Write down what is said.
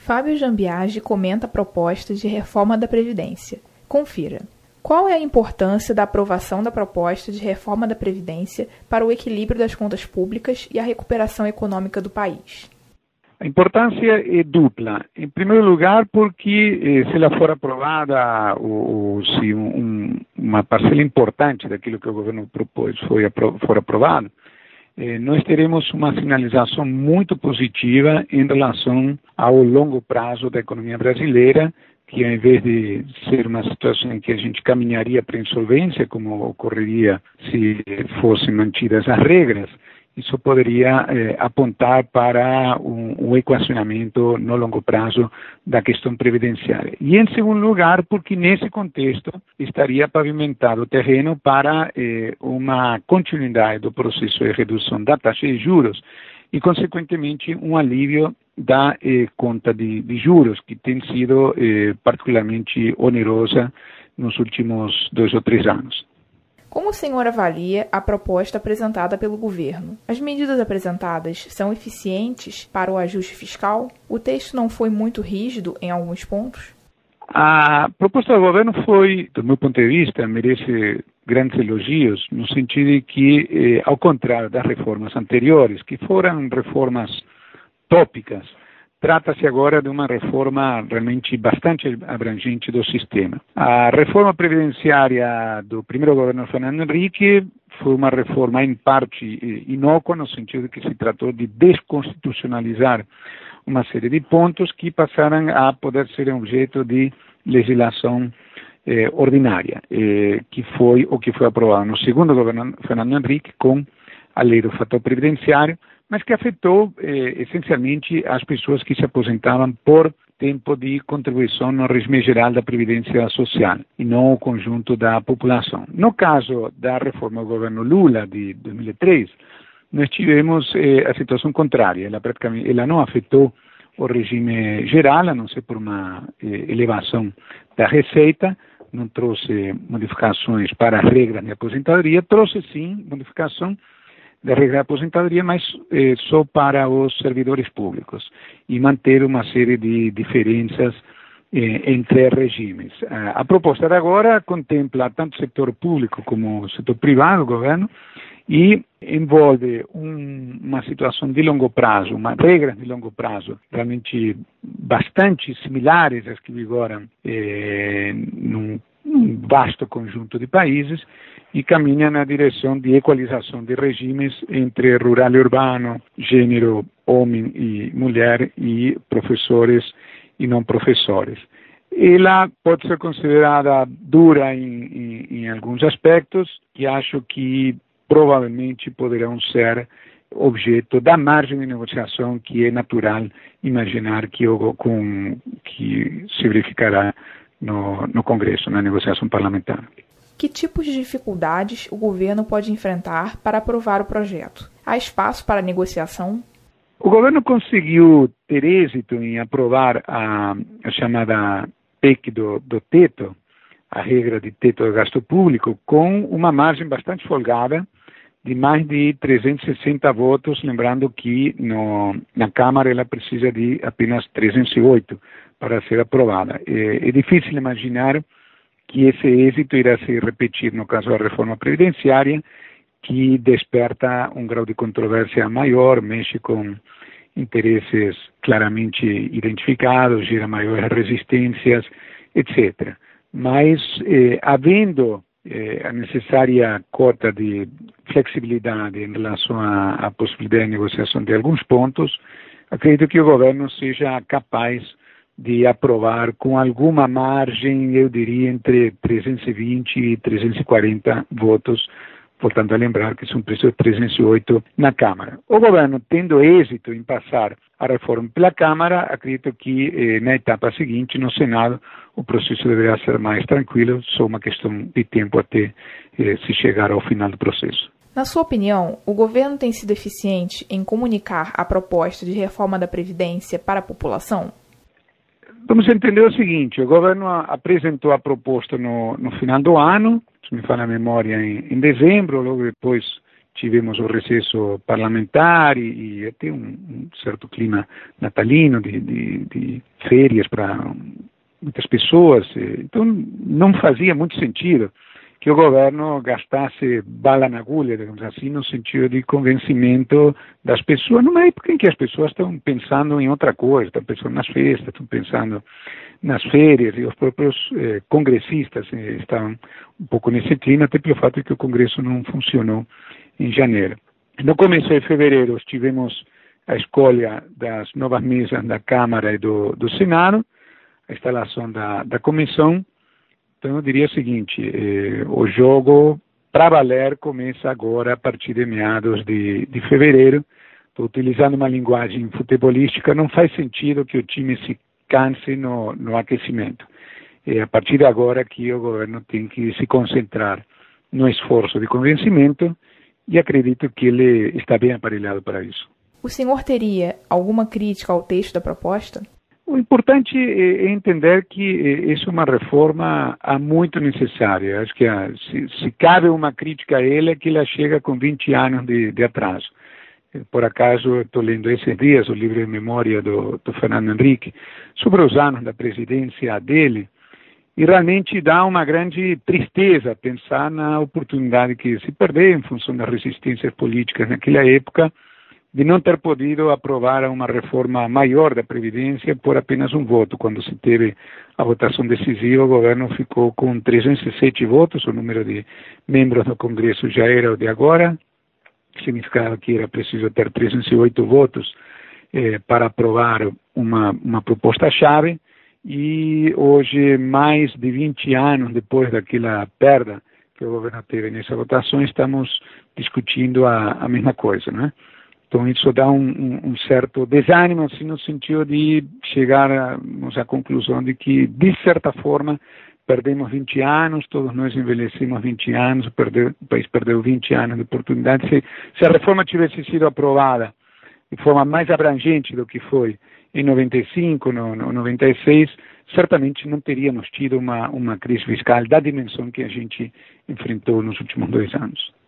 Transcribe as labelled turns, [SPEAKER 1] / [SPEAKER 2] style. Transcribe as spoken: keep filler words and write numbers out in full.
[SPEAKER 1] Fábio Jambiage comenta a proposta de reforma da Previdência. Confira. Qual é a importância da aprovação da proposta de reforma da Previdência para o equilíbrio das contas públicas e a recuperação econômica do país?
[SPEAKER 2] A importância é dupla. Em primeiro lugar, porque eh, se ela for aprovada, ou, ou se um, uma parcela importante daquilo que o governo propôs foi apro for aprovado, eh, nós teremos uma sinalização muito positiva em relação ao longo prazo da economia brasileira, que ao invés de ser uma situação em que a gente caminharia para a insolvência, como ocorreria se fossem mantidas as regras, isso poderia eh, apontar para um, um equacionamento no longo prazo da questão previdenciária. E, em segundo lugar, porque nesse contexto estaria pavimentado o terreno para eh, uma continuidade do processo de redução da taxa de juros e, consequentemente, um alívio da eh, conta de, de juros, que tem sido eh, particularmente onerosa nos últimos dois ou três anos.
[SPEAKER 1] Como o senhor avalia a proposta apresentada pelo governo? As medidas apresentadas são eficientes para o ajuste fiscal? O texto não foi muito rígido em alguns pontos?
[SPEAKER 2] A proposta do governo foi, do meu ponto de vista, merece grandes elogios, no sentido de que, eh, ao contrário das reformas anteriores, que foram reformas tópicas, trata-se agora de uma reforma realmente bastante abrangente do sistema. A reforma previdenciária do primeiro governo Fernando Henrique foi uma reforma em parte inócua, no sentido de que se tratou de desconstitucionalizar uma série de pontos que passaram a poder ser objeto de legislação eh, ordinária, eh, que foi o que foi aprovado no segundo governo Fernando Henrique com a lei do fator previdenciário, mas que afetou eh, essencialmente as pessoas que se aposentavam por tempo de contribuição no regime geral da Previdência Social e não o conjunto da população. No caso da reforma do governo Lula de dois mil e três, nós tivemos eh, a situação contrária. Ela, praticamente, ela não afetou o regime geral, a não ser por uma eh, elevação da receita, não trouxe modificações para as regras de aposentadoria, trouxe sim modificação da regra da aposentadoria, mas eh, só para os servidores públicos, e manter uma série de diferenças eh, entre regimes. A, a proposta de agora contempla tanto o setor público como o setor privado, o governo, e envolve um, uma situação de longo prazo, uma regra de longo prazo, realmente bastante similares às que vigoram eh, num, num vasto conjunto de países, e caminha na direção de equalização de regimes entre rural e urbano, gênero, homem e mulher, e professores e não professores. Ela pode ser considerada dura em, em, em alguns aspectos, que acho que provavelmente poderão ser objeto da margem de negociação que é natural imaginar que, com, que se verificará no, no Congresso, na negociação parlamentar.
[SPEAKER 1] Que tipos de dificuldades o governo pode enfrentar para aprovar o projeto? Há espaço para negociação?
[SPEAKER 2] O governo conseguiu ter êxito em aprovar a, a chamada P E C do, do teto, a regra de teto do gasto público, com uma margem bastante folgada de mais de trezentos e sessenta votos, lembrando que no, na Câmara ela precisa de apenas trezentos e oito para ser aprovada. É, é difícil imaginar que esse êxito irá se repetir no caso da reforma previdenciária, que desperta um grau de controvérsia maior, mexe com interesses claramente identificados, gera maiores resistências, etcétera. Mas, eh, havendo eh, a necessária cota de flexibilidade em relação à, à possibilidade de negociação de alguns pontos, acredito que o governo seja capaz de aprovar com alguma margem, eu diria, entre trezentos e vinte e trezentos e quarenta votos, portanto, a lembrar que são precisos trezentos e oito na Câmara. O governo, tendo êxito em passar a reforma pela Câmara, acredito que eh, na etapa seguinte, no Senado, o processo deverá ser mais tranquilo, só uma questão de tempo até eh, se chegar ao final do processo.
[SPEAKER 1] Na sua opinião, o governo tem sido eficiente em comunicar a proposta de reforma da Previdência para a população?
[SPEAKER 2] Vamos entender o seguinte: o governo apresentou a proposta no, no final do ano, se me fala a memória, em, em dezembro, logo depois tivemos o recesso parlamentar e, e até um, um certo clima natalino de, de, de férias para muitas pessoas. Então, não fazia muito sentido que o governo gastasse bala na agulha, digamos assim, no sentido de convencimento das pessoas, numa época em que as pessoas estão pensando em outra coisa, estão pensando nas festas, estão pensando nas férias, e os próprios eh, congressistas eh, estavam um pouco nesse clima, até pelo fato de que o Congresso não funcionou em janeiro. No começo de fevereiro, tivemos a escolha das novas mesas da Câmara e do, do Senado, a instalação da, da comissão. Então, eu diria o seguinte, eh, o jogo, para valer, começa agora a partir de meados de, de fevereiro. Estou utilizando uma linguagem futebolística, não faz sentido que o time se canse no, no aquecimento. É a partir de agora que o governo tem que se concentrar no esforço de convencimento e acredito que ele está bem aparelhado para isso.
[SPEAKER 1] O senhor teria alguma crítica ao texto da proposta?
[SPEAKER 2] O importante é entender que essa é uma reforma há muito necessária. Acho que se, se cabe uma crítica a ele, é que ela chega com vinte anos de, de atraso. Por acaso, estou lendo esses dias o livro de memória do, do Fernando Henrique sobre os anos da presidência dele, e realmente dá uma grande tristeza pensar na oportunidade que se perdeu em função das resistências políticas naquela época, de não ter podido aprovar uma reforma maior da Previdência por apenas um voto. Quando se teve a votação decisiva, o governo ficou com trezentos e sete votos, o número de membros do Congresso já era o de agora, significava que era preciso ter trezentos e oito votos eh, para aprovar uma, uma proposta-chave, e hoje, mais de vinte anos depois daquela perda que o governo teve nessa votação, estamos discutindo a, a mesma coisa, né? Então, isso dá um, um, um certo desânimo, assim, no sentido de chegar a, à conclusão de que, de certa forma, perdemos vinte anos, todos nós envelhecemos vinte anos, perdeu, o país perdeu vinte anos de oportunidade. Se, se a reforma tivesse sido aprovada de forma mais abrangente do que foi em noventa e cinco, no, no noventa e seis, certamente não teríamos tido uma, uma crise fiscal da dimensão que a gente enfrentou nos últimos dois anos.